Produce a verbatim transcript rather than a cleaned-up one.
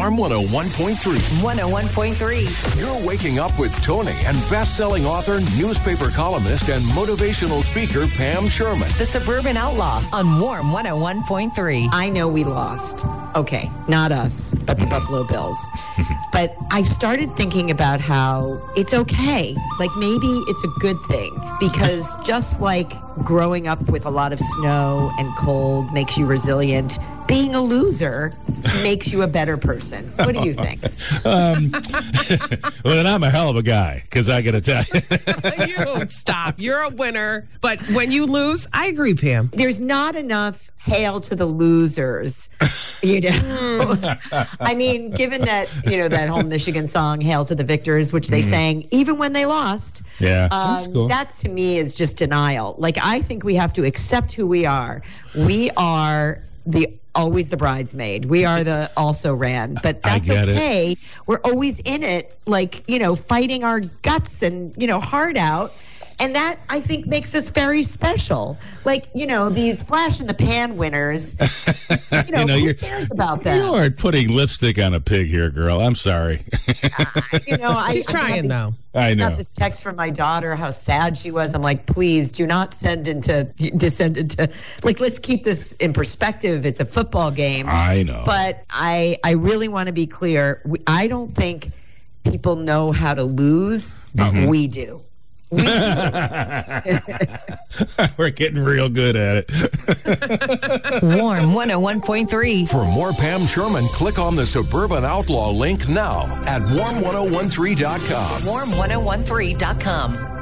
Warm one oh one point three. one oh one point three. You're waking up with Tony and best-selling author, newspaper columnist, and motivational speaker Pam Sherman. The Suburban Outlaw on Warm one oh one point three. I know we lost. Okay, not us, but the Buffalo Bills. But I started thinking about how it's okay. Like maybe it's a good thing because just like growing up with a lot of snow and cold makes you resilient, being a loser makes you a better person. What do you think? um, well, then I'm a hell of a guy because I got to tell you. You stop. You're a winner. But when you lose, I agree, Pam. There's not enough hail to the losers, you know. I mean, given that, you know, that whole Michigan song, Hail to the Victors, which they mm. sang even when they lost. Yeah, um, that's cool. That to me is just denial. Like, I think we have to accept who we are. We are the always the bridesmaid. We are the also ran, but that's okay. It. We're always in it, like, you know, fighting our guts and, you know, heart out. And that, I think, makes us very special. Like, you know, these flash in the pan winners, you know, you know who cares about them? You aren't putting lipstick on a pig here, girl. I'm sorry. uh, you know, I, She's I'm trying, having, though. I know. I got this text from my daughter, how sad she was. I'm like, please do not send into, descend into, like, let's keep this in perspective. It's a football game. I know. But I, I really want to be clear. We, I don't think people know how to lose, but mm-hmm. we do. We're getting real good at it. Warm one oh one point three. For more Pam Sherman, click on the Suburban Outlaw link now at warm ten thirteen dot com. warm ten thirteen dot com.